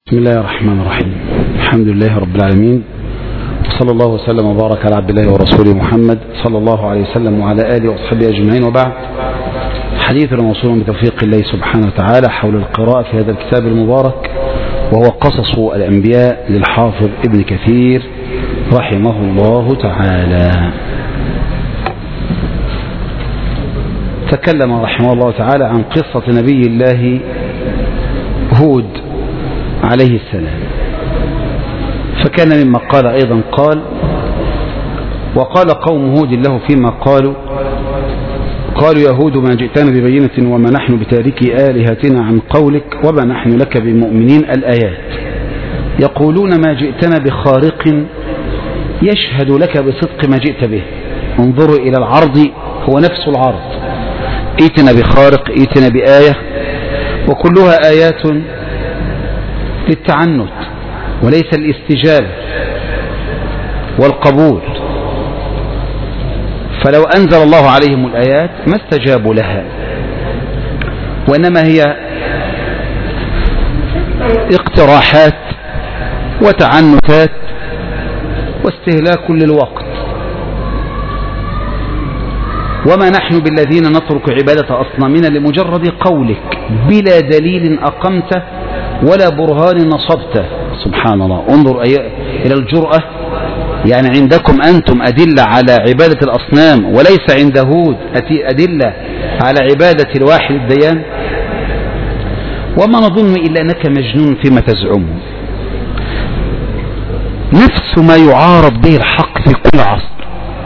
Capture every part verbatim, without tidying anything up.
بسم الله الرحمن الرحيم. الحمد لله رب العالمين، وصلى الله وسلم وبارك على عبد الله ورسوله محمد صلى الله عليه وسلم وعلى آله وصحبه أجمعين، وبعد. حديثنا موصول بتوفيق الله سبحانه وتعالى حول القراءة في هذا الكتاب المبارك، وهو قصص الأنبياء للحافظ ابن كثير رحمه الله تعالى. تكلم رحمه الله تعالى عن قصة نبي الله هود عليه السلام، فكان مما قال أيضا قال: وقال قوم هود له فيما قالوا قالوا يا هود ما جئتنا ببينة وما نحن بتاركي آلهتنا عن قولك وما نحن لك بمؤمنين. الآيات. يقولون ما جئتنا بخارق يشهد لك بصدق ما جئت به. انظروا إلى العرض، هو نفس العرض: ائتنا بخارق، ائتنا بآية، وكلها آيات للتعنت وليس الاستجابة والقبول، فلو أنزل الله عليهم الآيات ما استجابوا لها، وإنما هي اقتراحات وتعنتات واستهلاك للوقت. وما نحن بالذين نترك عبادة أصنامنا لمجرد قولك بلا دليل أقمته ولا برهان نصبته. سبحان الله. انظر إلى الجرأة، يعني عندكم أنتم أدلة على عبادة الأصنام وليس عند هود أدلة على عبادة الواحد الديان. وما نظن إلا أنك مجنون فيما تزعمه. نفس ما يعارض به الحق في كل عصر،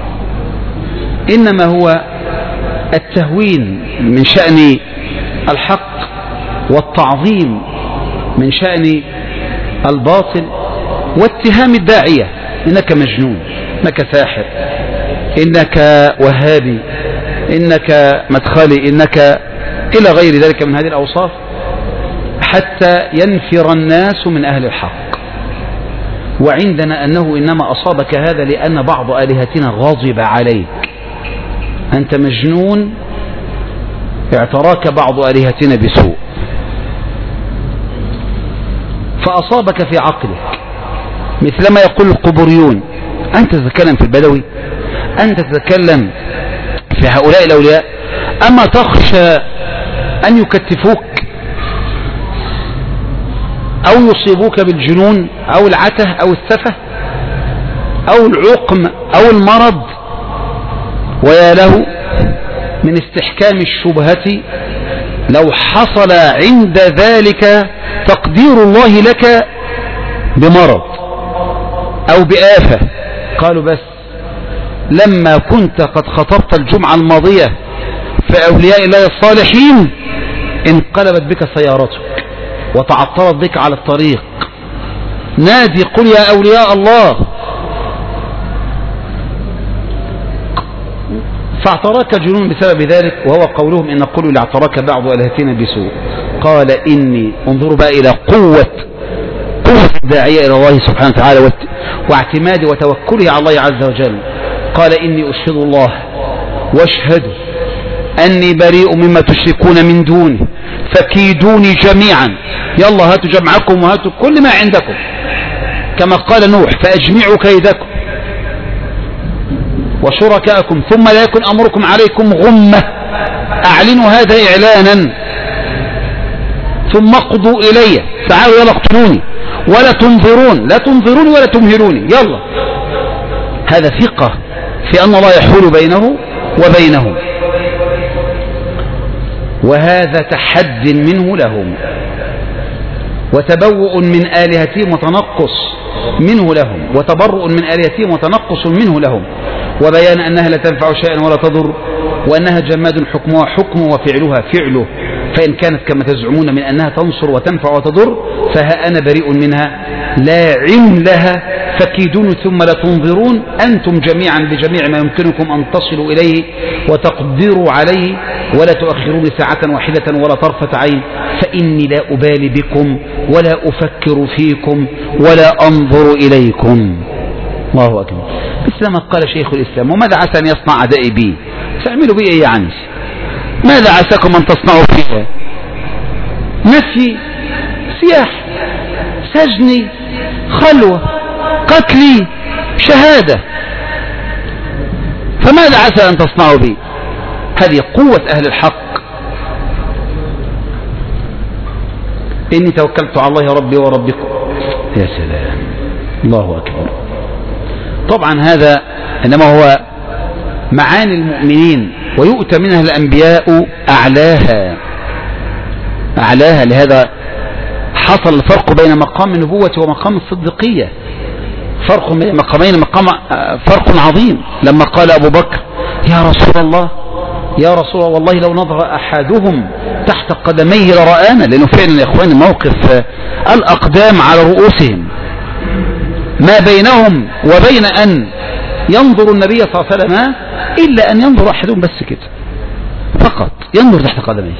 إنما هو التهوين من شأن الحق والتعظيم من شأن الباطل، واتهام الداعية: إنك مجنون، إنك ساحر، إنك وهابي، إنك مدخلي، إنك إلى غير ذلك من هذه الأوصاف، حتى ينفر الناس من أهل الحق. وعندنا أنه إنما أصابك هذا لأن بعض آلهتنا غضب عليك، أنت مجنون، اعتراك بعض آلهتنا بسوء فأصابك في عقلك، مثلما يقول القبوريون: أنت تتكلم في البدوي، أنت تتكلم في هؤلاء الأولياء، أما تخشى أن يكتفوك أو يصيبوك بالجنون أو العته أو السفه أو العقم أو المرض؟ ويا له من استحكام الشبهة لو حصل عند ذلك تقدير الله لك بمرض أو بآفة. قالوا: بس لما كنت قد خطبت الجمعة الماضية في أولياء الله الصالحين انقلبت بك سيارتك وتعطلت بك على الطريق، نادي قل يا أولياء الله، فاعتراك الجنون بسبب ذلك. وهو قولهم إن قولوا لاعتراك بعض آلهتنا بسوء. قال إني، انظروا بقى إلى قوة قوة الداعية إلى الله سبحانه وتعالى واعتماده وتوكله على الله عز وجل. قال إني أشهد الله واشهدوا أني بريء مما تشركون من دونه فكيدوني جميعا. يلا هاتوا جمعكم وهاتوا كل ما عندكم، كما قال نوح: فأجمعوا كيدكم وشركاءكم ثم لا يكن أمركم عليكم غمة. أعلنوا هذا إعلانا ثم اقضوا إلي، تعالوا يلا اقتلوني ولا تنظرون، لا تنظروني ولا تمهلوني. يلا. هذا ثقة في أن الله يحول بينه وبينهم، وهذا تحد منه لهم وتبوء من آلهتهم وتنقص منه لهم، وتبرؤ من آلهتهم وتنقص منه لهم، وبيان أنها لا تنفع شيئا ولا تضر، وأنها جماد حكمها حكمه وفعلها فعله، فإن كانت كما تزعمون من أنها تنصر وتنفع وتضر فها أنا بريء منها لا علم لها، فكيدون ثم لا تنظرون، أنتم جميعا بجميع ما يمكنكم أن تصلوا إليه وتقدروا عليه ولا تؤخرون ساعة واحدة ولا طرفة عين، فإني لا أبالي بكم ولا أفكر فيكم ولا أنظر إليكم. الله أكبر. مثل ما قال شيخ الإسلام: وماذا عسى أن يصنع أعدائي بي؟ تعملوا بي إيه يعني؟ ماذا عساكم أن تصنعوا فيها؟ نفي سياح سجني خلوة، قتلي شهادة، فماذا عسى أن تصنعوا بي؟ هذه قوة أهل الحق. إني توكلت على الله ربي وربكم. يا سلام، الله أكبر. طبعا هذا إنما هو معاني المؤمنين، ويؤتى منها الأنبياء أعلاها أعلاها. لهذا حصل الفرق بين مقام النبوة ومقام الصديقية، فرق بين مقامين، مقام فرق عظيم. لما قال أبو بكر يا رسول الله يا رسول الله والله لو نظر أحدهم تحت قدميه لرآنا، لأنه فعلا يا إخواني موقف الأقدام على رؤوسهم، ما بينهم وبين أن ينظر النبي صلى الله عليه وسلم إلا أن ينظر أحدهم بس كده فقط، ينظر تحت قدميه.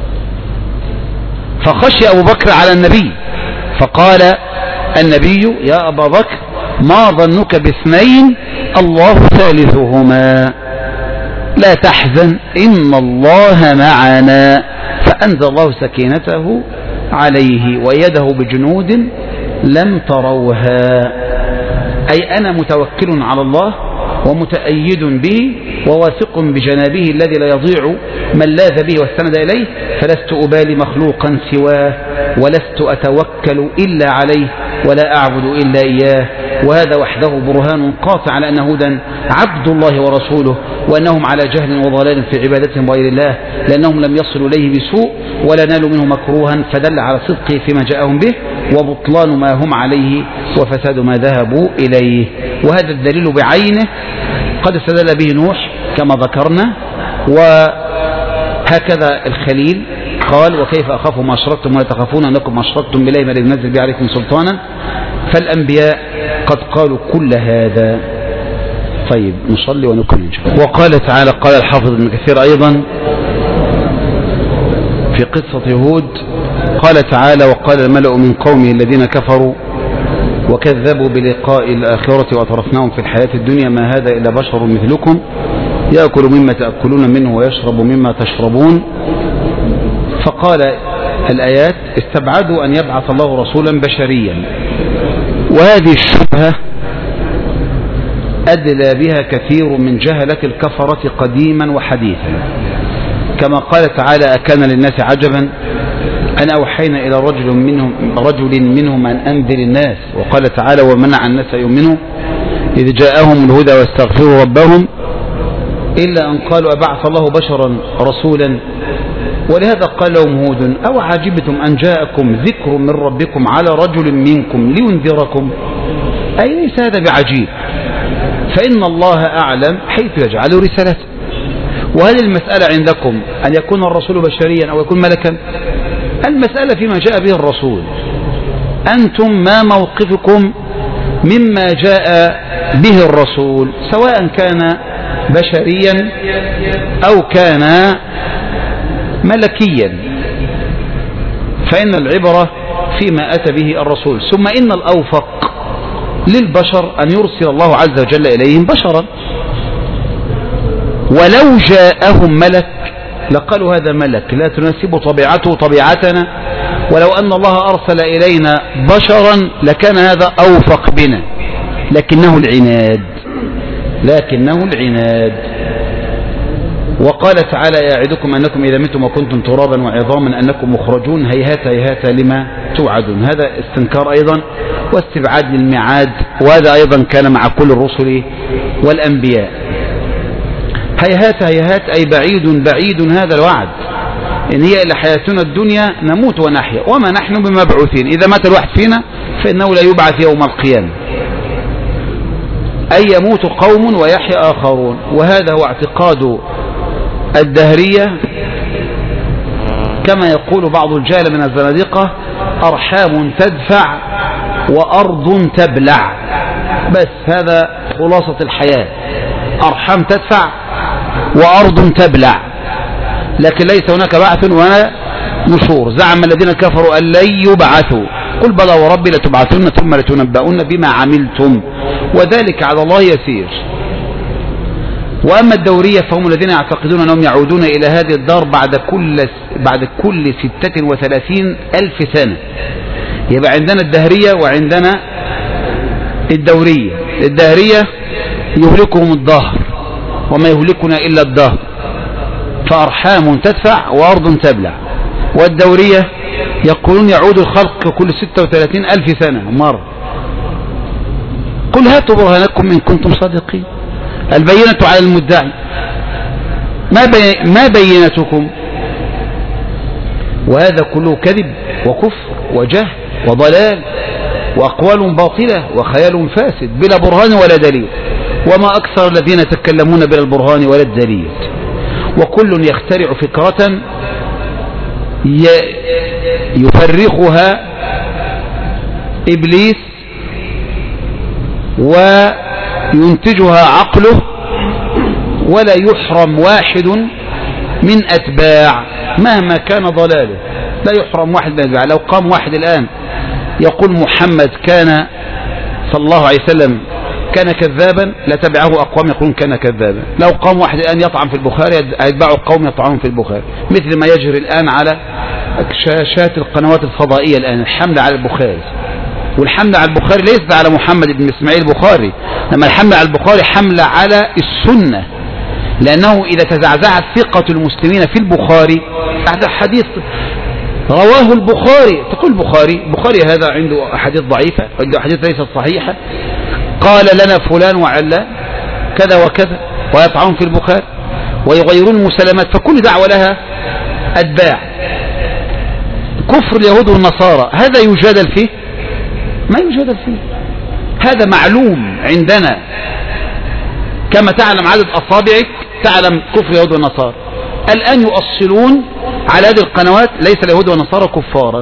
فخشي أبو بكر على النبي، فقال النبي يا أبا بكر ما ظنك باثنين الله ثالثهما، لا تحزن إن الله معنا، فأنزل الله سكينته عليه ويده بجنود لم تروها. أي أنا متوكل على الله ومتأيد به وواثق بجنابه الذي لا يضيع من لاذ به واستند إليه، فلست أبالي مخلوقا سواه، ولست أتوكل إلا عليه، ولا أعبد إلا إياه. وهذا وحده برهان قاطع على أن هودا عبد الله ورسوله، وأنهم على جهل وضلال في عبادتهم غير الله، لأنهم لم يصلوا إليه بسوء ولا نالوا منه مكروها، فدل على صدقه فيما جاءهم به وبطلان ما هم عليه وفساد ما ذهبوا إليه. وهذا الدليل بعينه قد استدل به نوح كما ذكرنا، وهكذا الخليل قال وكيف أخاف ما أشركتم ولا تخافون أنكم ما أشركتم بالله ما لم ينزل به عليكم سلطانا. فالأنبياء قد قالوا كل هذا. طيب نصلي ونكمل إن شاء الله. وقال تعالى، قال الحافظ ابن كثير أيضا في قصة هود، قال تعالى وقال الملأ من قومه الذين كفروا وكذبوا بلقاء الآخرة وأترفناهم في الحياة الدنيا ما هذا إلا بشر مثلكم يأكل مما تأكلون منه ويشرب مما تشربون. فقال الآيات استبعدوا أن يبعث الله رسولا بشريا، وهذه الشبهة أدلى بها كثير من جهلة الكفرة قديما وحديثا، كما قال تعالى أكان للناس عجبا أن أوحينا إلى رجل منهم, رجل منهم أن أنذر الناس، وقال تعالى ومنع الناس يؤمنوا إذ جاءهم الهدى واستغفروا ربهم إلا أن قالوا أبعث الله بشرا رسولا. ولهذا قال لهم هود أو عجبتم أن جاءكم ذكر من ربكم على رجل منكم لينذركم، أي ليس هذا بعجيب، فإن الله أعلم حيث يجعل رسالته. وهل المسألة عندكم أن يكون الرسول بشريا أو يكون ملكا؟ المسألة فيما جاء به الرسول. أنتم ما موقفكم مما جاء به الرسول، سواء كان بشريا أو كان ملكيا، فإن العبرة فيما أتى به الرسول. ثم إن الأوفق للبشر أن يرسل الله عز وجل إليهم بشرا، ولو جاءهم ملك لقالوا هذا ملك لا تناسب طبيعته طبيعتنا، ولو أن الله أرسل إلينا بشرا لكان هذا أوفق بنا، لكنه العناد لكنه العناد وقال تعالى يعدكم أنكم إذا متم وكنتم ترابا وعظاما أنكم مخرجون هيهات هيهات لما توعدون. هذا استنكار أيضا واستبعاد للميعاد، وهذا أيضا كان مع كل الرسل والأنبياء. هيهات هيهات أي بعيد بعيد هذا الوعد، إن هي إلا حياتنا الدنيا نموت ونحيا وما نحن بمبعوثين، إذا مات الواحد فينا فإنه لا يبعث يوم القيامة، أي يموت قوم ويحيا آخرون. وهذا هو اعتقاد الدهرية، كما يقول بعض الجهل من الزنادقة أرحام تدفع وأرض تبلع، بس هذا خلاصة الحياة، أرحام تدفع وأرض تبلع، لكن ليس هناك بعث ولا نشور. زعم الذين كفروا أن لن يبعثوا، قل بلى وربي لتبعثن ثم لتنبؤن بما عملتم وذلك على الله يسير. وأما الدورية فهم الذين يعتقدون أنهم يعودون إلى هذه الدار بعد كل بعد كل ستة وثلاثين ألف سنة، يبقى عندنا الدهرية وعندنا الدورية. الدهرية يهلكهم الدهر وما يهلكنا إلا الدهر، فأرحام تدفع وأرض تبلع. والدورية يقولون يعود الخلق كل ستة وثلاثين ألف سنة مرة. قل هاتوا برهانكم إن كنتم صادقين. البينة على المدعي. ما, بي ما بينتكم؟ وهذا كله كذب وكفر وجهل وضلال وأقوال باطلة وخيال فاسد بلا برهان ولا دليل. وما أكثر الذين يتكلمون بلا البرهان ولا الدليل. وكل يخترع فكرة يفرخها إبليس وينتجها عقله، ولا يحرم واحد من أتباع مهما كان ضلاله. لا يحرم واحد من أتباع. لو قام واحد الآن يقول محمد كان صلى الله عليه وسلم كان كذابا لتبعه أقوام يقولون كان كذابا. لو قام واحد الآن يطعن في البخاري هيتبعه قوم يطعنون في البخاري، مثل ما يجري الآن على شاشات القنوات الفضائية الآن الحملة على البخاري. والحملة على البخاري ليست على محمد بن إسماعيل البخاري، لما الحملة على البخاري حملة على السنة، لأنه إذا تزعزعت ثقة المسلمين في البخاري بعد حديث رواه البخاري، تقول البخاري البخاري هذا عنده أحاديث ضعيفة، عنده أحاديث ليست صحيحة، قال لنا فلان وعلا كذا وكذا، ويطعون في البخاري ويغيرون المسلمات. فكل دعوة لها أتباع. كفر اليهود والنصارى هذا يجادل فيه؟ ما يجادل فيه. هذا معلوم عندنا، كما تعلم عدد أصابعك تعلم كفر اليهود والنصارى. الآن يؤصلون على هذه القنوات ليس اليهود والنصارى كفارا،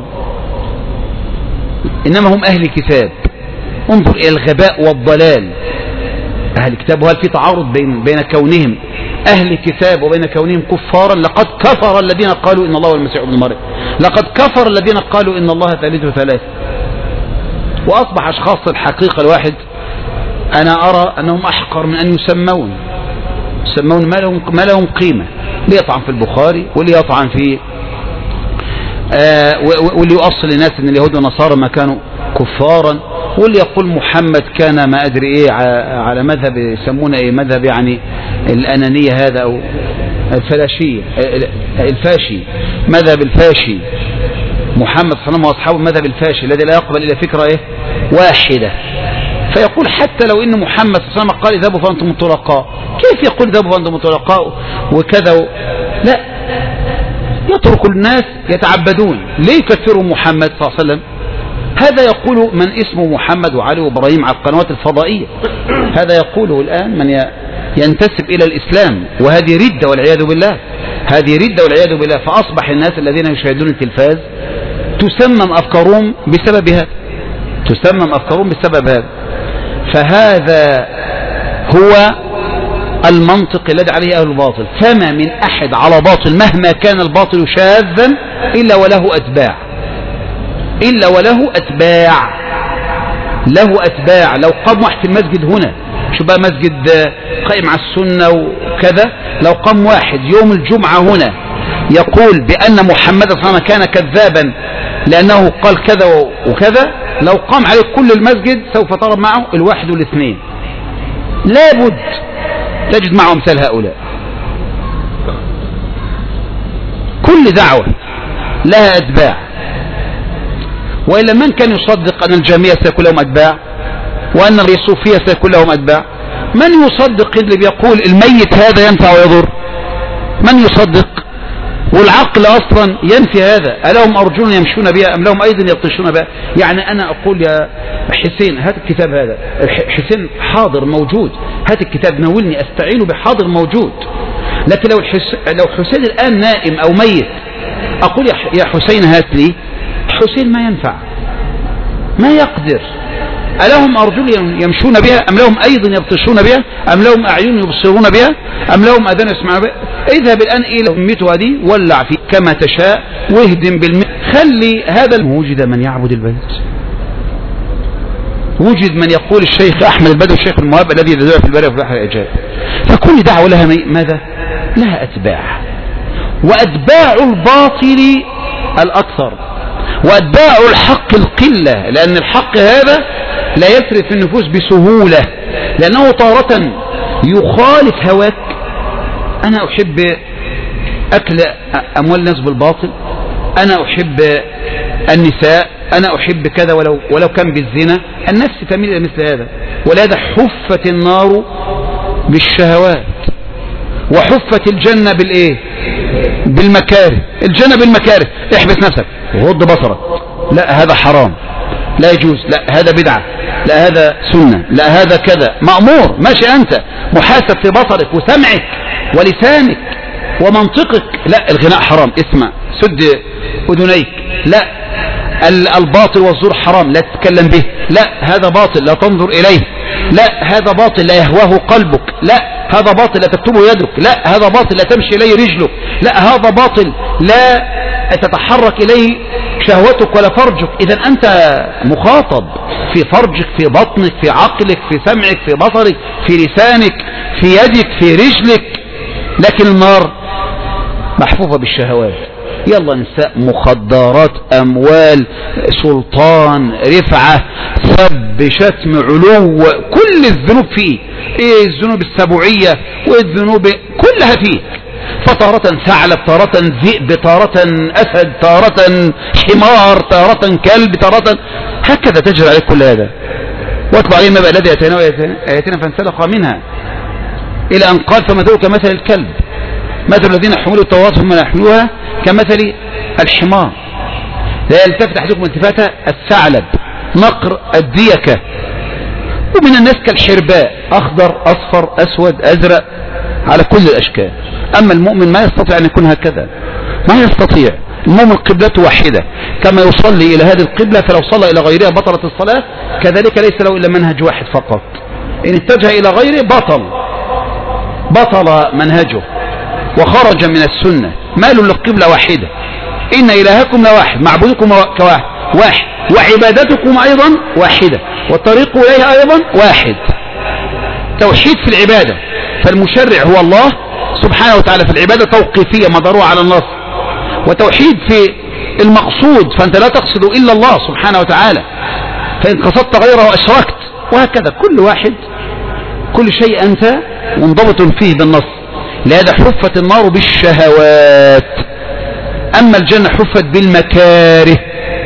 إنما هم أهل كتاب. انظر إلى الغباء والضلال. أهل الكتاب، وهل في تعارض بين بين كونهم أهل كتاب وبين كونهم كفارا؟ لقد كفر الذين قالوا إن الله هو المسيح ابن مريم، لقد كفر الذين قالوا إن الله ثالث ثلاثة. وأصبح أشخاص الحقيقة الواحد أنا أرى أنهم أحقر من أن يسمون يسمون ما لهم, ما لهم قيمة. اللي يطعن في البخاري واللي يطعن في آه واللي يؤصل للناس أن اليهود والنصارى ما كانوا كفارا، واللي يقول محمد كان ما أدري إيه على مذهب يسمونه إيه، مذهب يعني الأنانية هذا أو الفلاشية الفاشي، مذهب الفاشي. محمد صلى الله عليه وسلم وأصحابه مذهب الفاشي الذي لا يقبل إلا فكرة إيه واحدة. فيقول حتى لو إن محمد صلى الله عليه وسلم قال اذهبوا فأنتم طلقاء، كيف يقول اذهبوا فأنتم طلقاء وكذا و... لا، يترك الناس يتعبدون. ليه يكفروا محمد صلى الله عليه وسلم؟ هذا يقول من اسمه محمد وعلي وإبراهيم على القنوات الفضائية، هذا يقوله الآن من ينتسب إلى الإسلام، وهذه ردة والعياذ بالله، هذه ردة والعياذ بالله. فأصبح الناس الذين يشاهدون التلفاز تسمم أفكارهم بسبب هذا، تسمم أفكارهم بسبب هذا. فهذا هو المنطق الذي عليه أهل الباطل. فما من أحد على باطل مهما كان الباطل شاذا إلا وله أتباع، إلا وله أتباع، له أتباع. لو قام واحد في المسجد هنا، شو بقى مسجد قائم على السنة وكذا، لو قام واحد يوم الجمعة هنا يقول بأن محمد صلى الله عليه وسلم كان كذابا لأنه قال كذا وكذا، لو قام عليه كل المسجد سوف ترى معه الواحد والاثنين، لابد تجد معه مثال هؤلاء. كل دعوة لها أتباع، وإلا من كان يصدق أن الجامية سيكون لهم أتباع وأن الصوفية سيكون لهم أتباع؟ من يصدق اللي بيقول الميت هذا ينفع ويضر؟ من يصدق؟ والعقل أصلا ينفي هذا. ألهم أرجون يمشون بها أم لهم أيضا يبطشون بها؟ يعني أنا أقول يا حسين هات الكتاب هذا، حسين حاضر موجود، هات الكتاب ناولني أستعين بحاضر موجود. لكن لو لو حسين الآن نائم أو ميت أقول يا حسين هات لي، حسين ما ينفع، ما يقدر. ألهم أرجل يمشون بها أم لهم أيضا يبطشون بها أم لهم أعين يبصرون بها أم لهم أذان يسمعون بها؟ اذهب الآن إلى أمتها دي ولع فيه كما تشاء واهدم بالمئة. خلي هذا. وجد من يعبد البيت، وجد من يقول الشيخ أحمد البدوي الشيخ الموهب الذي يدعو في البرية وفي البحر الإعجاب. فكل دعوة لها ماذا؟ لها أتباع، وأتباع الباطل الأكثر. وأتباع الحق القلة، لأن الحق هذا لا يسري في النفوس بسهولة، لأنه تارة يخالف هواك. أنا أحب أكل أموال الناس بالباطل، أنا أحب النساء، أنا أحب كذا ولو, ولو كان بالزنا. النفس تميل إلى مثل هذا، ولهذا حفت النار بالشهوات وحفت الجنة بالإيه؟ بالمكاره. الجنة بالمكاره، احبس نفسك وغض بصرك، لا هذا حرام لا يجوز، لا هذا بدعة، لا هذا سنة، لا هذا كذا، مأمور ماشي، أنت محاسب في بصرك وسمعك ولسانك ومنطقك. لا الغناء حرام، اسمع، سد أذنيك، لا الباطل والزور حرام لا تتكلم به، لا هذا باطل لا تنظر إليه، لا هذا باطل لا يهواه قلبك، لا هذا باطل لا تكتبه يدك، لا هذا باطل لا تمشي إليه رجلك، لا هذا باطل لا تتحرك إليه شهوتك ولا فرجك. إذا أنت مخاطب في فرجك، في بطنك، في عقلك، في سمعك، في بصرك، في لسانك، في يدك، في رجلك. لكن النار محفوفة بالشهوات، يلا نساء، مخدرات، أموال، سلطان، رفعة، سب، شتم، علو، كل الذنوب فيه. ايه الذنوب السبوعية والذنوب كلها فيه، فتارة ثعلب، تارة ذئب، تارة أسد، تارة حمار، تارة كلب، تارة هكذا تجري عليك كل هذا. واتبع عليه ما بقى الذي أتينا وآياتنا فانسلخ منها إلى أن قال فمثله كمثل الكلب، مثل الذين حملوا التوراة ثم لا يحملوها كمثل الحمار لا يلتفت أحدكم التفاتة الثعلب، نقر، الديكة. ومن الناس كالحرباء، أخضر، أصفر، أسود، أزرق، على كل الأشكال. أما المؤمن ما يستطيع أن يكون هكذا، ما يستطيع. المؤمن قبلته واحدة، كما يصلي إلى هذه القبلة فلو صلى إلى غيرها بطلت الصلاة، كذلك ليس له إلا منهج واحد فقط، إن اتجه إلى غيره بطل بطل منهجه وخرج من السنة. مال للقبلة واحدة، إن إلهكم لواحد، معبودكم كواحد واحد، وعبادتكم أيضا واحدة، والطريق إليها أيضا واحد. توحيد في العبادة، فالمشرع هو الله سبحانه وتعالى، في العبادة توقيفية مدروعة على النص، وتوحيد في المقصود، فأنت لا تقصد إلا الله سبحانه وتعالى، فإن قصدت غيره أشركت، وهكذا كل واحد كل شيء أنت منضبط فيه بالنص. لهذا حفت النار بالشهوات، أما الجنة حفت بالمكاره.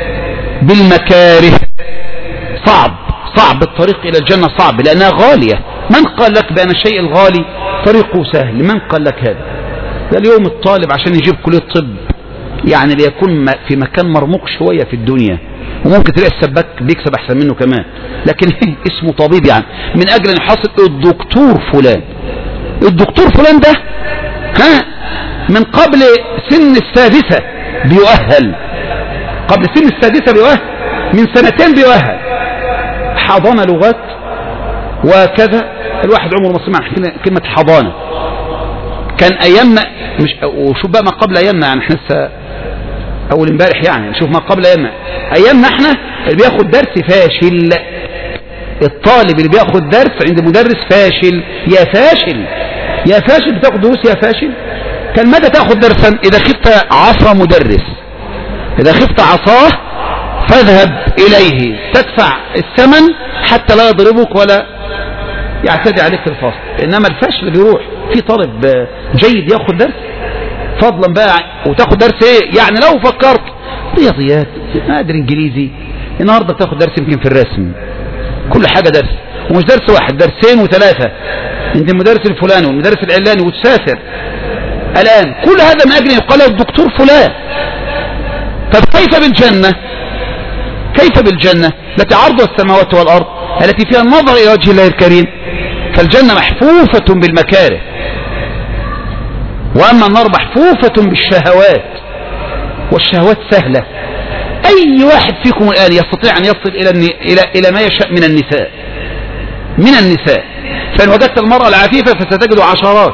بالمكاره صعب صعب الطريق إلى الجنة صعب، لأنها غالية. من قال لك بأن الشيء الغالي طريقه سهل؟ من قال لك هذا؟ ده اليوم الطالب عشان يجيب كلية طب يعني ليكون في مكان مرموق شوية في الدنيا، وممكن تلاقي السباك بيكسب أحسن منه كمان، لكن اسمه طبيب يعني من أجل أن يحصل الدكتور فلان. الدكتور فلان ده ها من قبل سن السادسة بيؤهل، قبل سن السادسة بيؤهل، من سنتين بيؤهل، حضانة لغات وكذا. الواحد عمره ما سمع كلمة حضانة. كان أيامنا مش، وشوف بقى ما قبل أيامنا، يعني احنا لسه أول امبارح، يعني شوف ما قبل أيامنا. أيامنا احنا اللي بياخد درس فاشل، الطالب اللي بياخد درس عند مدرس فاشل، يا فاشل يا فاشل بتاخد دروس يا فاشل. كان متى تاخد درسا؟ إذا خفت عصا مدرس، إذا خفت عصاه فاذهب إليه تدفع الثمن حتى لا يضربك ولا يعتدي عليك في الفصل. إنما الفاشل بيروح في طالب جيد ياخد درس، فضلا بقى وتاخد درس ايه يعني؟ لو فكرت رياضيات، ما ادري انجليزي، النهارده بتاخد درس يمكن في الرسم، كل حاجة درس، ومش درس واحد، درسين وثلاثة عند المدرس الفلاني والمدرس العلاني، وتسافر الآن. كل هذا من أجل يقال الدكتور فلان. طب كيف بالجنة؟ كيف بالجنة التي عرضها السماوات والأرض، التي فيها النظر إلى وجه الله الكريم؟ فالجنة محفوفة بالمكاره، وأما النار محفوفة بالشهوات، والشهوات سهلة. أي واحد فيكم الآن يستطيع أن يصل إلى إلى إلى ما يشاء من النساء، من النساء. فإن وجدت المرأة العفيفة فستجد عشرات،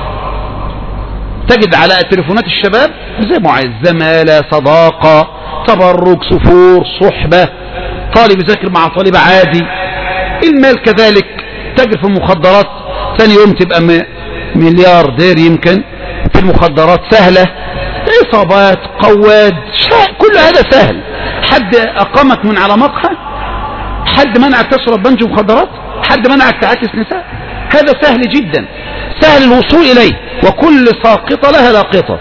تجد على تليفونات الشباب زي ما عايز، زمالة، صداقة، تبرج، سفور، صحبة، طالب يذاكر مع طالب عادي. المال كذلك، تجد في المخدرات ثاني يوم تبقى ملياردير يمكن في المخدرات، سهلة، إصابات، قواد، كل هذا سهل. حد أقامك من على مقهى؟ حد منعك تشرب بنج مخدرات؟ حد منعك تعاكس نساء؟ هذا سهل جدا، سهل الوصول إليه، وكل ساقطة لها لاقطة.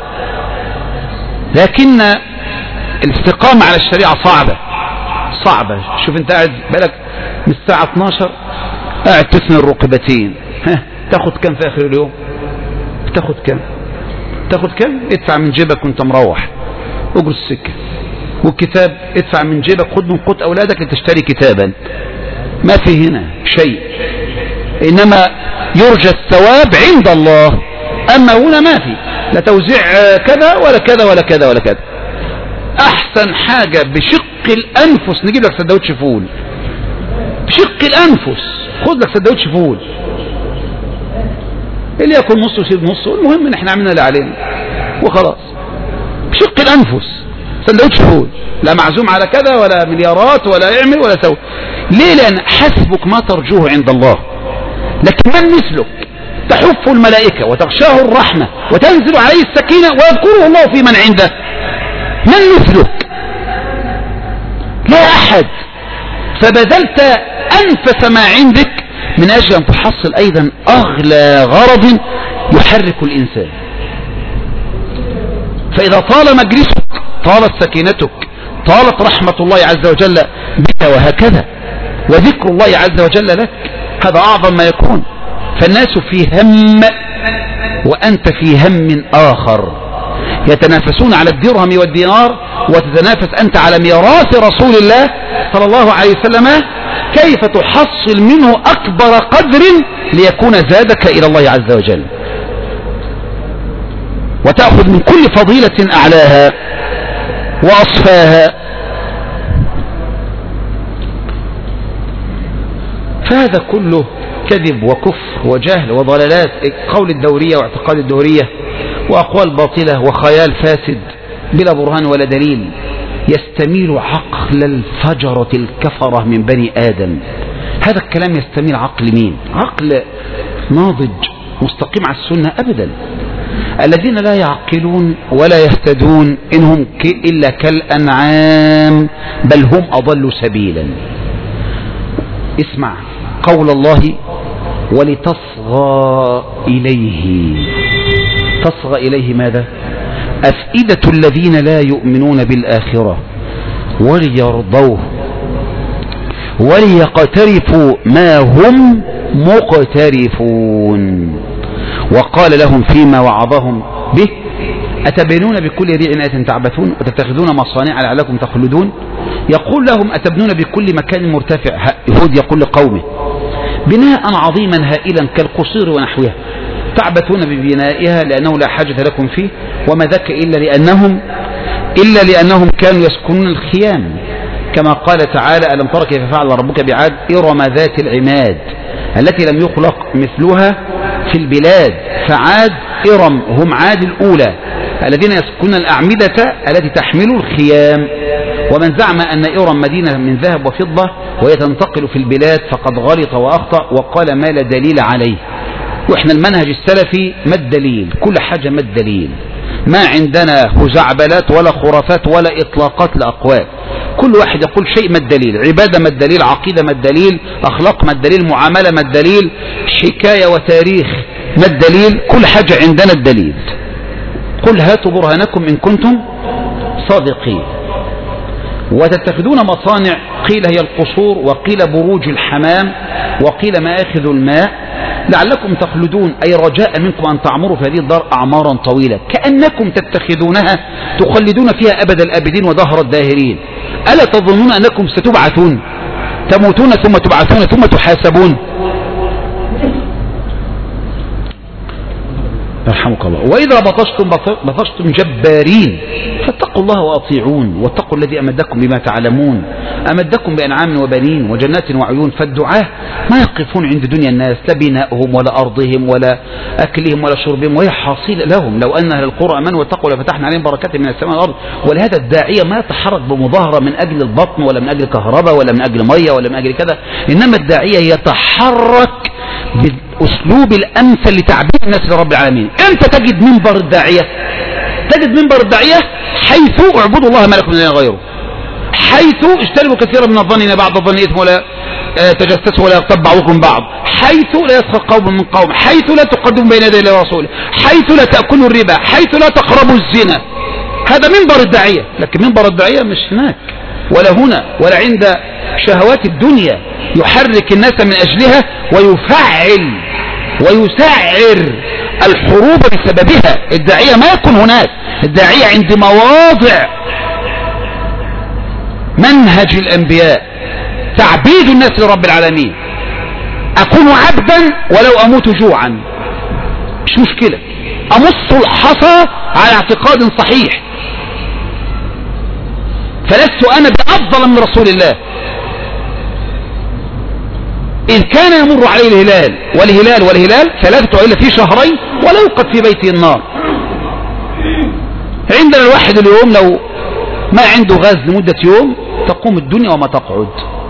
لكن الاستقامة على الشريعة صعبة صعبة. شوف انت قاعد بالك من الساعة اتناشر قاعد تثني الركبتين، ها تاخد كم في آخر اليوم؟ تاخد كم؟ تاخد كم؟ ادفع من جيبك وانت مروح اجر السكة، والكتاب ادفع من جيبك، خد من قوت أولادك لتشتري كتابا. ما في هنا شيء، إنما يرجى الثواب عند الله. أما هنا ما في لا توزيع كذا ولا كذا ولا كذا ولا كذا. أحسن حاجة بشق الأنفس نجيب لك سندوتش فول، بشق الأنفس خد لك سندوتش فول، اللي ياكل نص ويسيب نص، المهم ان احنا عملنا اللي علينا وخلاص. بشق الأنفس سندوتش فول، لا معزوم على كذا ولا مليارات ولا يعمل ولا سوي. ليه؟ لأن حسبك ما ترجوه عند الله. لكن من مثلك تحف الملائكة وتغشاه الرحمة وتنزل عليه السكينة ويذكره الله في من عنده. من مثلك؟ لا أحد. فبذلت أنفس ما عندك من أجل أن تحصل أيضا أغلى غرض يحرك الإنسان. فإذا طال مجلسك طالت سكينتك، طالت رحمة الله عز وجل بك، وهكذا وذكر الله عز وجل لك. هذا أعظم ما يكون. فالناس في هم وأنت في هم آخر، يتنافسون على الدرهم والدينار وتتنافس أنت على ميراث رسول الله صلى الله عليه وسلم، كيف تحصل منه أكبر قدر ليكون زادك إلى الله عز وجل، وتأخذ من كل فضيلة أعلاها وأصفاها. فهذا كله كذب وكفر وجهل وضلالات، قول الدورية واعتقاد الدورية وأقوال باطلة وخيال فاسد بلا برهان ولا دليل، يستميل عقل الفجرة الكفرة من بني آدم. هذا الكلام يستميل عقل مين؟ عقل ناضج مستقيم على السنة؟ أبدا. الذين لا يعقلون ولا يهتدون إنهم إلا كالأنعام بل هم أضل سبيلا. اسمع قول الله ولتصغى إليه. تصغى إليه ماذا؟ أفئدة الذين لا يؤمنون بالآخرة وليرضوه وليقترفوا ما هم مقترفون. وقال لهم فيما وعظهم به أتبنون بكل ريع آية تعبثون وتتخذون مصانع لعلكم تخلدون. يقول لهم أتبنون بكل مكان مرتفع، هود يقول لقومه بناء عظيما هائلا كالقصير ونحوها تعبثون ببنائها لأنه لا حاجة لكم فيه، وما ذاك إلا لأنهم إلا لأنهم كانوا يسكنون الخيام، كما قال تعالى ألم تر كيف فعل ربك بعاد إرم ذات العماد التي لم يخلق مثلها في البلاد. فعاد إرم هم عاد الأولى الذين يسكنون الأعمدة التي تحمل الخيام. ومن زعم أن إرم مدينة من ذهب وفضة وهي تنتقل في البلاد فقد غلط وأخطأ وقال ما لا دليل عليه. وإحنا المنهج السلفي ما الدليل؟ كل حاجة ما الدليل. ما عندنا خزعبلات ولا خرافات ولا إطلاقات لأقوال. كل واحد يقول شيء ما الدليل، عبادة ما الدليل، عقيدة ما الدليل، أخلاق ما الدليل، معاملة ما الدليل، حكاية وتاريخ ما الدليل. كل حاجة عندنا الدليل. قل هاتوا برهانكم إن كنتم صادقين. وتتخذون مصانع، قيل هي القصور وقيل بروج الحمام وقيل مآخذ الماء لعلكم تخلدون، أي رجاء منكم أن تعمروا في هذه الدار أعمارا طويلة كأنكم تتخذونها تخلدون فيها أبد الآبدين ودهر الداهرين. ألا تظنون أنكم ستبعثون، تموتون ثم تبعثون ثم تحاسبون؟ يرحمك الله. وإذا بطشتم بطشتم جبارين فاتقوا الله وأطيعون واتقوا الذي أمدكم بما تعلمون أمدكم بأنعام وبنين وجنات وعيون. فالدعاة ما يقفون عند دنيا الناس، لا بنائهم ولا أرضهم ولا أكلهم ولا شربهم، وهي حاصل لهم لو أن أهل القرى آمنوا واتقوا لفتحنا عليهم بركات من السماء والأرض. ولهذا الداعية ما يتحرك بمظاهرة من أجل البطن ولا من أجل كهرباء ولا من أجل مية ولا من أجل كذا، إنما الداعية يتحرك بالأسلوب الأمثل لتعبير الناس لرب العالمين. أنت تجد منبر الداعية، تجد منبر الداعية حيث اعبدوا الله ما لكم من إله غيره، حيث اجتنبوا كثيرا من الظن ان بعض الظن اثم ولا تجسسوا ولا يغتب بعضكم بعض، حيث لا يسخر قوم من قوم، حيث لا تقدموا بين يدي الله ورسوله، حيث لا تأكلوا الربا، حيث لا تقربوا الزنا. هذا منبر الداعية، لكن منبر الداعية مش هناك ولا هنا ولا عند شهوات الدنيا يحرك الناس من أجلها ويفعل ويسعر الحروب بسببها. الداعية ما يكون هناك، الداعية عند مواضع منهج الأنبياء، تعبيد الناس لرب العالمين. أكون عبدا ولو أموت جوعا مش مشكلة، أمص الحصى على اعتقاد صحيح، فلست أنا بأفضل من رسول الله. إذ كان يمر عليه الهلال والهلال والهلال ثلاثة إلا في شهرين ولا يوقد في بيته النار. عندنا الواحد اليوم لو ما عنده غاز لمدة يوم تقوم الدنيا وما تقعد.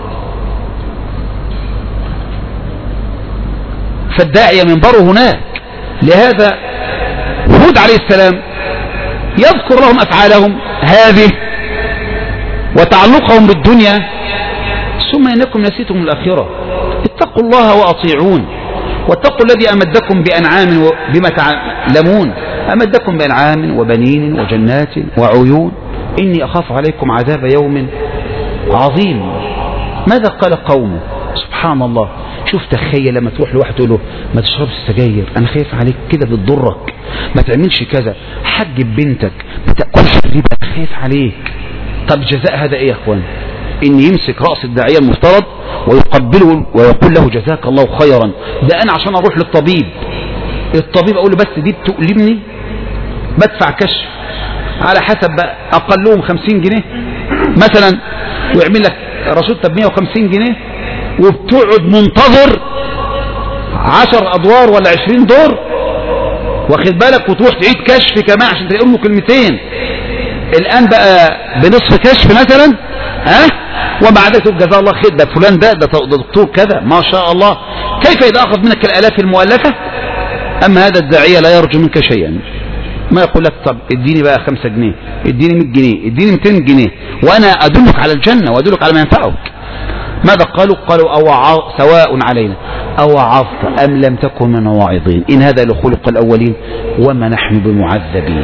فالداعية منبره هناك. لهذا هود عليه السلام يذكر لهم أفعالهم هذه وتعلقهم بالدنيا، ثم إنكم نسيتم الآخرة، اتقوا الله وأطيعون، واتقوا الذي أمدكم بأنعام بما تعلمون، أمدكم بأنعام وبنين وجنات وعيون، إني أخاف عليكم عذاب يوم عظيم. ماذا قال قومه؟ سبحان الله. شوف تخيل لما تروح لواحد تقول له ما تشربش السجاير، انا خايف عليك كده بتضرك، ما تعملش كذا، حجب بنتك، ما تاكلش الربا، انا خايف عليك. طب جزاء هذا ايه يا اخوان؟ ان يمسك راس الداعيه المفترض ويقبله ويقول له جزاك الله خيرا. ده انا عشان اروح للطبيب، الطبيب اقول له بس دي بتؤلمني بدفع كشف على حسب بقى اقلهم خمسين جنيه مثلا، ويعمل لك رشوة مية وخمسين جنيه، وبتقعد منتظر عشر ادوار ولا عشرين دور، واخد بالك، وتروح تعيد كشف كمان عشان تقول له كلمتين. الان بقى بنصف كشف مثلا، ها، ومع ذلك تقول جزاه الله خير، ده فلان ده ده دكتور كذا ما شاء الله. كيف اذا اخذ منك الالاف المؤلفه؟ اما هذا الداعيه لا يرجو منك شيئا، ما يقول لك طب اديني بقى خمسة جنيه، اديني مية جنيه، اديني ميتين جنيه، وانا ادلك على الجنه وادلك على ما ينفعك. ماذا قالوا؟ قالوا أو سواء علينا أوعظت أم لم تكن من الواعظين، إن هذا لخلق الأولين وما نحن بمعذبين.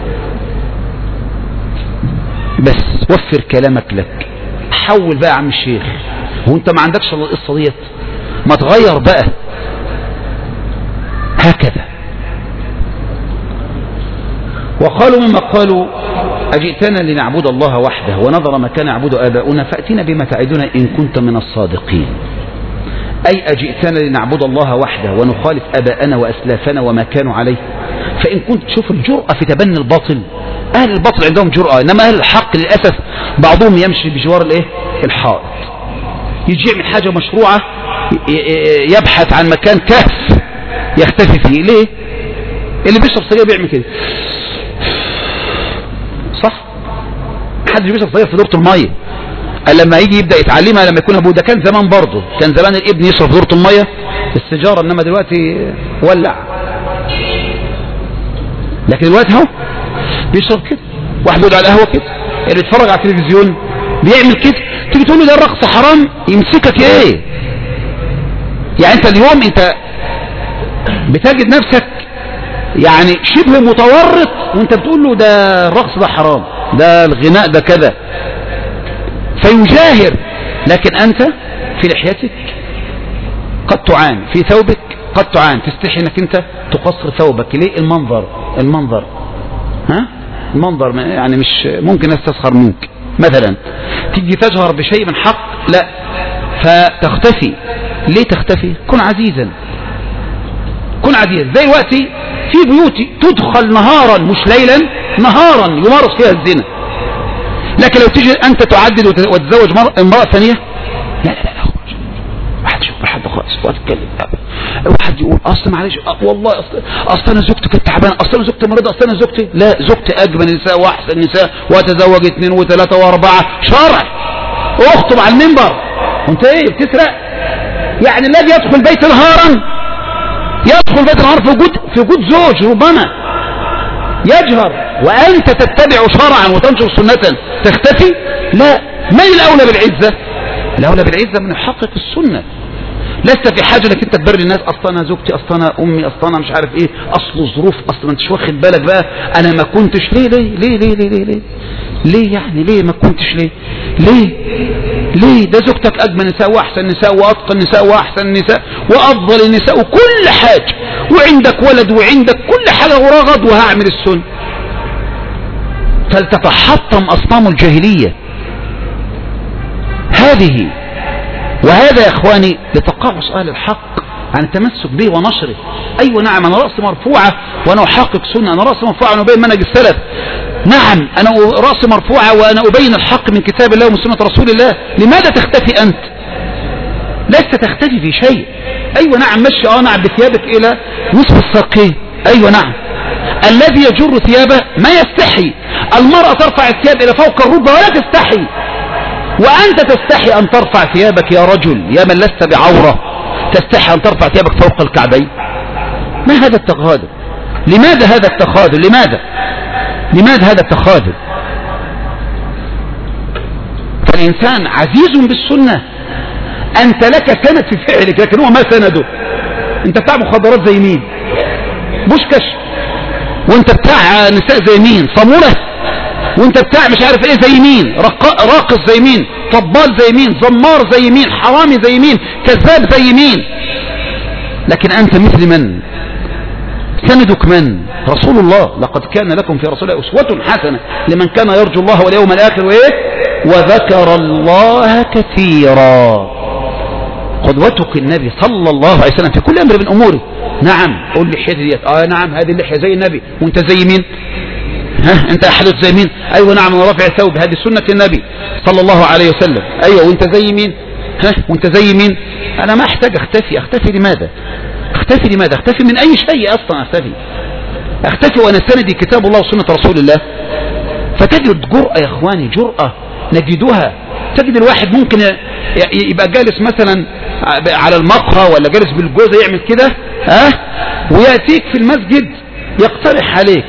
بس وفر كلامك لك، حول بقى يا عم الشيخ، وانت ما عندكش القصة ديت، ما تغير بقى هكذا. وقالوا مما قالوا أجئتنا لنعبد الله وحده ونظر ما كان يعبد آباؤنا فأتنا بما تعدنا إن كنت من الصادقين. أي أجئتنا لنعبد الله وحده ونخالف آباءنا وأسلافنا وما كانوا عليه. فإن كنت تشوف الجرأة في تبني الباطل، أهل الباطل عندهم جرأة، إنما أهل الحق للأسف بعضهم يمشي بجوار الإيه؟ الحائط، يجي يعمل حاجة مشروعة يبحث عن مكان كهف يختفي فيه. ليه؟ اللي بيشرب سجاير بيعمل كده، صح؟ حد بيشرب سجاير في دورة المية، لما يجي يبدأ يتعلمها لما يكون ابوه، ده كان زمان برضه، كان زمان الابن يشرب في دورة المية السيجارة، انما دلوقتي ولع. لكن دلوقتي اهو بيشرب كده، واحد بيقعد على القهوة كده، اللي يتفرج على التلفزيون بيعمل كده، تيجي تقول له ده الرقص حرام، يمسكك ايه؟ يعني انت اليوم انت بتجد نفسك يعني شبه متورط وانت بتقول له ده الرقص ده حرام، ده الغناء ده كذا، فيجاهر. لكن انت في لحيتك قد تعان، في ثوبك قد تعان، تستحي انك انت تقصر ثوبك. ليه؟ المنظر المنظر ها المنظر يعني مش ممكن الناس تسخر منك مثلا، تيجي تجهر بشيء من حق، لا، فتختفي. ليه تختفي؟ كن عزيزا، كن عزيزا. زي وقتي في بيوت تدخل نهارا مش ليلا، نهارا يمارس فيها الزنا، لكن لو تيجي انت تعدد وتتزوج امرأة ثانية، لا لا لا واحد يشوف حد خالص واتكلم، واحد يقول اصل معلش والله اصل اصل انا زوجتي كانت تعبانه، اصل انا زوجتي مريضه، اصل انا زوجتي، لا، زوجتي اجمل النساء واحسن النساء واتزوج اثنين وثلاثه واربعه، شرع، اخطب على المنبر، وانت ايه بتسرق؟ يعني الذي يدخل بيت نهارا، يدخل بيت نهار في وجود في وجود زوج ربما يجهر، وانت تتبع شرعا وتنشر سنه تختفي، لا، من الأولى بالعزة؟ الأولى بالعزة من يحقق السنة. لست في حاجة انك انت تبرر الناس، اصلا انا زوجتي، اصلا انا امي، اصلا انا مش عارف ايه، اصل الظروف، اصلا انت مش واخد بالك بقى انا ما كنتش ليه ليه ليه ليه ليه ليه ليه, ليه يعني ليه ما كنتش ليه ليه ليه ده زوجتك اجمل نساء واحسن نساء واتقى النساء واحسن النساء وافضل النساء وكل حاجة، وعندك ولد وعندك كل حاجة ورغد، وهعمل السنة. فلتتحطم اصنام الجاهلية هذه. وهذا يا اخواني لتقاعس اهل الحق عن التمسك به ونشره. ايوه نعم انا رأسي مرفوعة وانا احقق سنة، انا رأسي مرفوعة وانا ابين منهج السلف، نعم انا رأسي مرفوعة وانا ابين الحق من كتاب الله ومن سنة رسول الله. لماذا تختفي انت؟ لست تختفي في شيء. ايوه نعم مشي اه نعم بثيابك الى نصف الساقين، ايوه نعم. الذي يجر ثيابه ما يستحي. المرأة ترفع الثياب الى فوق الركبة ولا تستحي، وأنت تستحي أن ترفع ثيابك يا رجل يا من لست بعورة، تستحي أن ترفع ثيابك فوق الكعبين. ما هذا التخاذل؟ لماذا هذا التخاذل؟ لماذا لماذا هذا التخاذل؟ فالإنسان عزيز بالسنة. أنت لك سند في فعلك لكن هو ما سنده. أنت بتاع مخدرات زي مين؟ بوشكش. وأنت بتاع نساء زي مين؟ صمولة. وانت بتاع مش عارف ايه زي مين؟ راقص زي مين؟ طبال زي مين؟ زمار زي مين؟ حرامي زي مين؟ كذاب زي مين؟ لكن انت مثل من؟ سندك من؟ رسول الله. لقد كان لكم في رسول الله أسوة حسنة لمن كان يرجو الله واليوم الآخر وايه؟ وذكر الله كثيرا. قدوتك النبي صلى الله عليه وسلم في كل امر من اموره. نعم قول لي حياتي ديت، اه نعم هذه اللحية زي النبي. وانت زي مين؟ ها انت حدث زي مين؟ ايوه نعم انا رافع ثوب، هذه سنة النبي صلى الله عليه وسلم. ايوه وانت زي مين؟ ها وانت زي مين؟ انا ما احتاج اختفي. اختفي لماذا؟ اختفي لماذا؟ اختفي من اي شيء اصلا. اختفي اختفي وانا سندي كتاب الله وسنة رسول الله. فتجد جرأة يا اخواني، جرأة نجدها. تجد الواحد ممكن يبقى جالس مثلا على المقهى ولا جالس بالجوزة يعمل كده، ها ويأتيك في المسجد يقترح عليك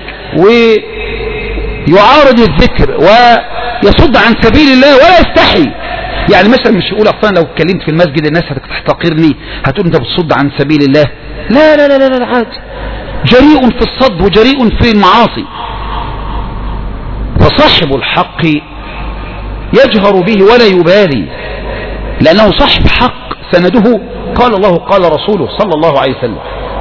ويعارض الذكر ويصد عن سبيل الله ولا يستحي. يعني مثلا مش يقول اصلا لو اتكلمت في المسجد الناس هتحتقرني، هتقول انت بتصد عن سبيل الله. لا لا لا لا, لا عادي، جريء في الصد وجريء في المعاصي. فصاحب الحق يجهر به ولا يبالي لأنه صاحب حق سنده قال الله قال رسوله صلى الله عليه وسلم.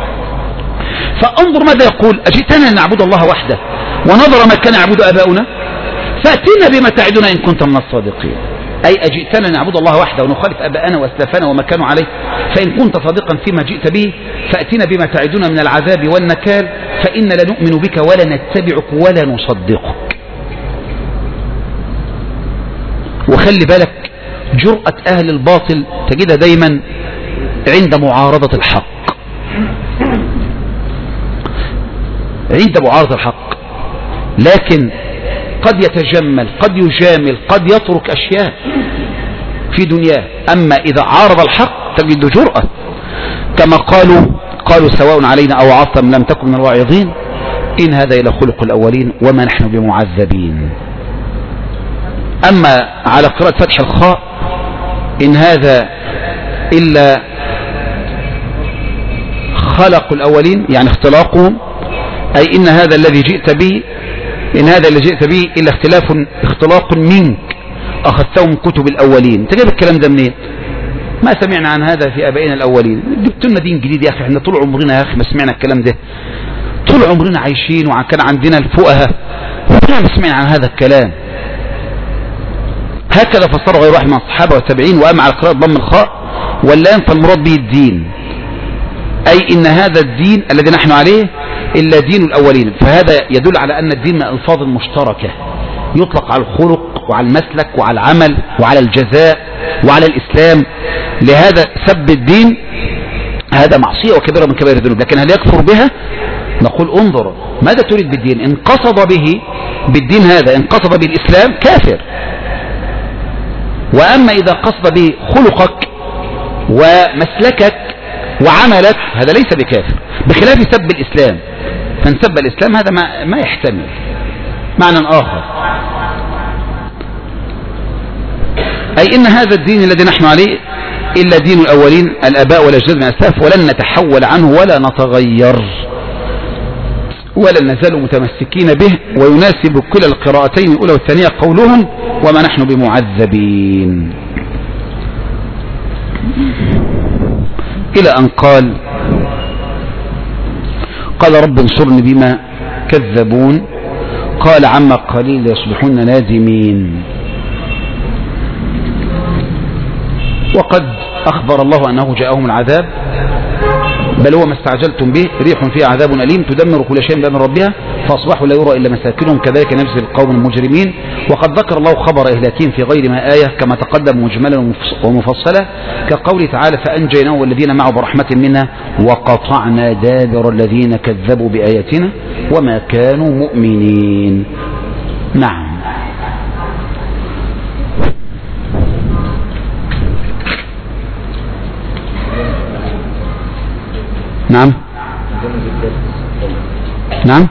فانظر ماذا يقول: أجئتنا لنعبد الله وحده ونظر ما كان يعبد آباؤنا فأتنا بما تعدنا إن كنت من الصادقين. أي أجئتنا لنعبد الله وحده ونخالف آباءنا وأسلافنا وما كانوا عليه، فإن كنت صادقا فيما جئت به فأتنا بما تعدنا من العذاب والنكال، فإن لنؤمن بك ولا نتبعك ولا نصدقك. وخلي بالك جرأة أهل الباطل تجدها دايما عند معارضة الحق. عند معارضة الحق لكن قد يتجمل، قد يجامل، قد يترك أشياء في دنياه. أما إذا عارض الحق تجد جرأة، كما قالوا قالوا سواء علينا أو عصم لم تكن من الواعظين إن هذا إلى خلق الأولين وما نحن بمعذبين. أما على قراءة فتح الخاء إن هذا إلا خلق الأولين يعني اختلاقهم، أي إن هذا الذي جئت به إن هذا الذي جئت به إلا اختلاف اختلاق منك أخذته من كتب الأولين. انت جايب الكلام ده منين؟ ما سمعنا عن هذا في آبائنا الأولين. جبت لنا دين جديد يا أخي، احنا طول عمرنا يا أخي ما سمعنا الكلام ده، طول عمرنا عايشين وكان عندنا الفقهاء ولا ما سمعنا عن هذا الكلام. هكذا فسر غير واحد من الصحابة والتابعين. وأما على قراءة ضم الخاء واللام فالمراد به الدين، أي إن هذا الدين الذي نحن عليه إلا دين الأولين. فهذا يدل على أن الدين من ألفاظ مشتركة يطلق على الخلق وعلى المسلك وعلى العمل وعلى الجزاء وعلى الإسلام. لهذا سب الدين هذا معصية وكبيرة من كبائر الذنوب. لكن هل يكفر بها؟ نقول انظر ماذا تريد بالدين. إن قصد به بالدين هذا إن قصد به الإسلام كافر. وأما إذا قصد به خلقك ومسلكك وعملك هذا ليس بكافر، بخلاف سب الإسلام. من سب الإسلام هذا ما, ما يحتمل معنى آخر. أي إن هذا الدين الذي نحن عليه إلا دين الأولين الآباء والأجداد من الأسلاف، ولن نتحول عنه ولا نتغير ولا نزال متمسكين به. ويناسب كلا القراءتين الأولى والثانية قولهم وما نحن بمعذبين، إلى أن قال قال رب انصرني بما كذبون، قال عما قليل يصبحون نادمين. وقد أخبر الله أنه جاءهم العذاب، بل هو ما استعجلتم به، ريح فيها عذاب أليم تدمر كل شيء بأمر ربها فأصبحوا لا يرى إلا مساكنهم كذلك نجزي القوم المجرمين. وقد ذكر الله خبر إهلاكهم في غير ما آية كما تقدم مجملا ومفصلة، كقوله تعالى فأنجيناه والذين معه برحمة منا وقطعنا دابر الذين كذبوا بآياتنا وما كانوا مؤمنين. نعم. نعم نعم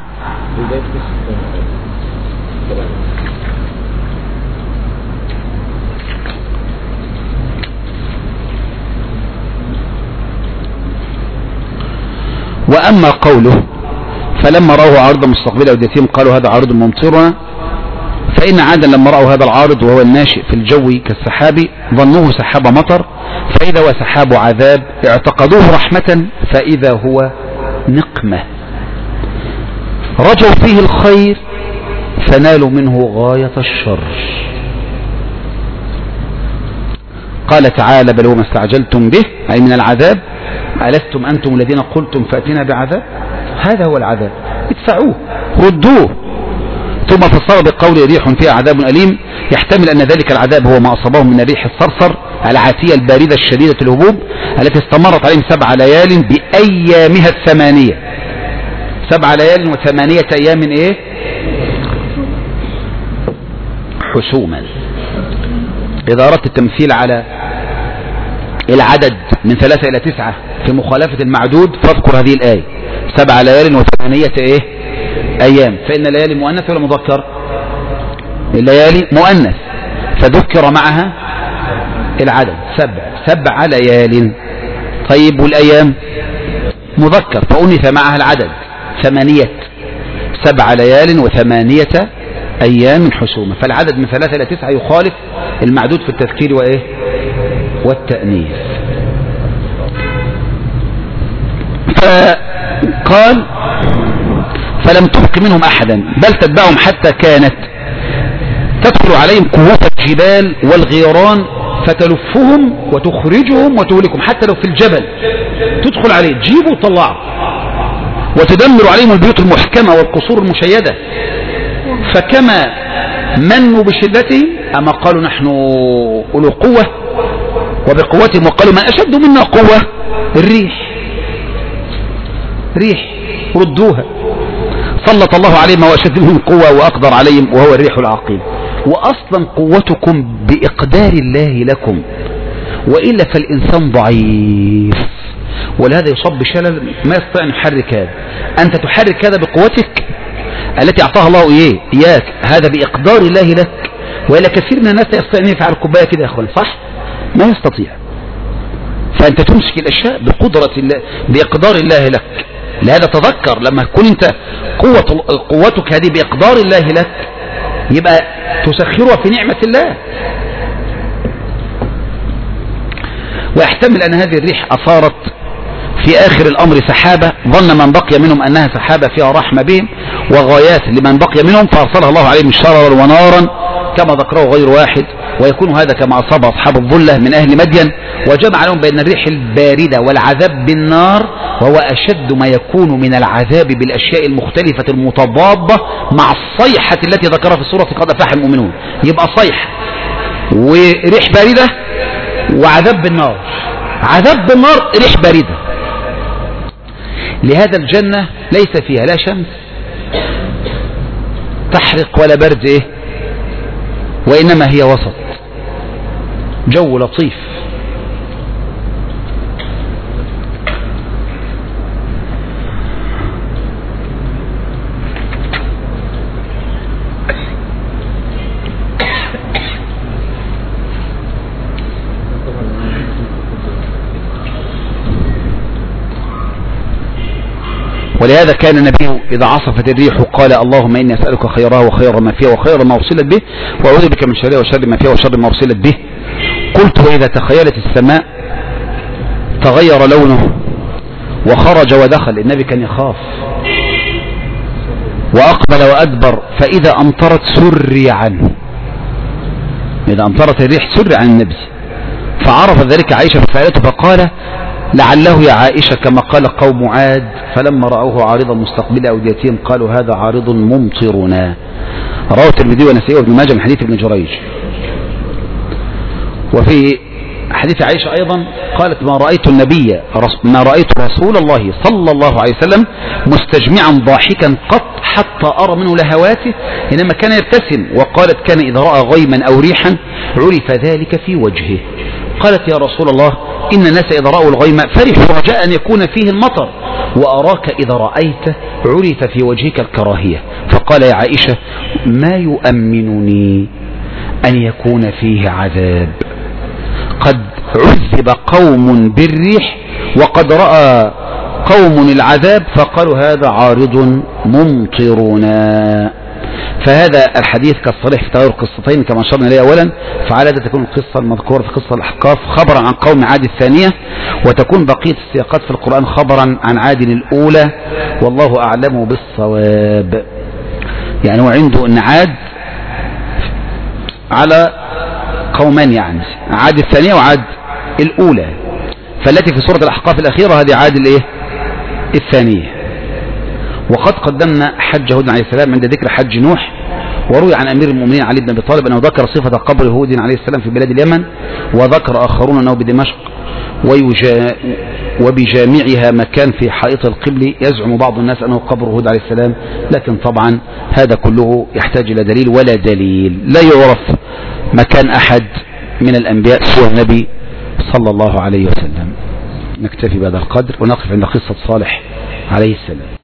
وأما قوله فلما رأوه عارضا مستقبل أوديتهم قالوا هذا عارض ممطرنا، فإن عادا لما رأوا هذا العارض وهو الناشئ في الجو كالسحاب ظنوه سحاب مطر، فإذا هو سحاب عذاب اعتقدوه رحمة فإذا هو نقمة، رجوا فيه الخير فنالوا منه غاية الشر. قال تعالى بل هو ما استعجلتم به أي من العذاب، ألستم أنتم الذين قلتم فأتنا بعذاب، هذا هو العذاب ادفعوه ردوه. ثم فسر بقول ريح فيها عذاب أليم، يحتمل أن ذلك العذاب هو ما أصابهم من الريح الصرصر العاتية الباردة الشديدة الهبوب التي استمرت عليهم سبع ليال بأيامها الثمانية، سبع ليال وثمانية أيام من إيه حسوما. إذا أردت التمثيل على العدد من ثلاثة إلى تسعة في مخالفة المعدود فاذكر هذه الآية سبع ليال وثمانية إيه أيام، فإن الليالي مؤنث ولا مذكر؟ الليالي مؤنث فذكر معها العدد سبع سبع ليال. طيب والأيام مذكر فأنث معها العدد ثمانية، سبع ليال وثمانية أيام حسومة، فالعدد من ثلاثة إلى تسعة يخالف المعدود في التذكير وإيه والتأنيث. فقال فلم تبق منهم أحدا بل تتبعهم حتى كانت تدخل عليهم قوة الجبال والغيران فتلفهم وتخرجهم وتهلكهم، حتى لو في الجبل تدخل عليه تجيبه وتطلعه، وتدمر عليهم البيوت المحكمة والقصور المشيدة. فكما منوا بشدتهم أما قالوا نحن أولو قوة وبقوتهم، وقالوا من أشد منا قوة الريح ريح ردوها، سلط الله عليهم ما هو أشد منهم قوة وأقدر عليهم وهو الريح العقيم. وأصلا قوتكم بإقدار الله لكم، وإلا فالإنسان ضعيف ولهذا يصاب بشلل ما يستطيع أن يحرك هذا. أنت تحرك هذا بقوتك التي أعطاها الله إيه إياك، هذا بإقدار الله لك، وإلا كثير من الناس يستطيع أن يفعل كوباية كده يا أخوان صح؟ ما يستطيع. فأنت تمسك الأشياء بقدرة الله بإقدار الله لك. لهذا تذكر لما تكون أنت قوة قوتك هذه بإقدار الله لك يبقى تسخرها في نعمة الله. ويحتمل أن هذه الريح أثارت في آخر الأمر سحابة ظن من بقي منهم أنها سحابة فيها رحمة بهم وغايات لمن بقي منهم، فأرسلها الله عليهم شررا ونارا كما ذكره غير واحد. ويكون هذا كما أصاب أصحاب الظلة من أهل مدين، وجمع لهم بين الريح الباردة والعذاب بالنار، وهو أشد ما يكون من العذاب بالأشياء المختلفة المتضادة مع الصيحة التي ذكرها في سورة قد أفلح المؤمنون. يبقى صيحة وريح باردة وعذاب بالنار، عذاب بالنار ريح باردة. لهذا الجنة ليس فيها لا شمس تحرق ولا برد إيه، وإنما هي وسط جو لطيف. ولهذا كان النبي إذا عصفت الريح قال اللهم إني أسألك خيرها وخير ما فيها وخير ما أرسلت به وأعوذ بك من شرها وشر ما فيها وشر ما أرسلت به. قلت وإذا تخيلت السماء تغير لونه وخرج ودخل. النبي كان يخاف وأقبل وأدبر، فإذا أمطرت سري عنه، إذا أمطرت الريح سري عن النبي. فعرف ذلك عائشة فسألته فقال لعله يا عائشة كما قال قوم عاد فلما رأوه عارضا مستقبل أوديتهم قالوا هذا عارض ممطرنا. رواه الترمذي والنسائي وابن ماجه من حديث ابن جريج. وفي حديث عائشة أيضا قالت ما رأيت النبي ما رأيت رسول الله صلى الله عليه وسلم مستجمعا ضاحكا قط حتى أرى منه لهواته، إنما كان يبتسم. وقالت كان إذا رأى غيما أو ريحا عرف ذلك في وجهه. قالت يا رسول الله إن الناس إذا رأوا الغيم فرحوا رجاء أن يكون فيه المطر، وأراك إذا رأيت عرف في وجهك الكراهية. فقال يا عائشة ما يؤمنني أن يكون فيه عذاب، قد عذب قوم بالريح وقد رأى قوم العذاب فقالوا هذا عارض ممطرنا. فهذا الحديث كالصريح في تغير قصتين كما أشرنا إليه أولا، فعلى تكون القصة المذكورة في قصة الأحقاف خبرا عن قوم عاد الثانية، وتكون بقية السياقات في القرآن خبرا عن عاد الأولى، والله أعلم بالصواب. يعني هو عنده أن عاد على قومان، يعني عاد الثانية وعاد الأولى، فالتي في سورة الأحقاف الأخيرة هذه عاد الإيه؟ الثانية. وقد قدمنا حج هود عليه السلام عند ذكر حج نوح. وروي عن أمير المؤمنين علي بن أبي طالب أنه ذكر صفة قبر هود عليه السلام في بلاد اليمن، وذكر آخرون أنه بدمشق ويجا وبجامعها مكان في حائط القبل. يزعم بعض الناس أنه قبر هود عليه السلام، لكن طبعا هذا كله يحتاج إلى دليل، ولا دليل لا يعرف مكان أحد من الأنبياء سوى النبي صلى الله عليه وسلم. نكتفي بهذا القدر ونقف عند قصة صالح عليه السلام.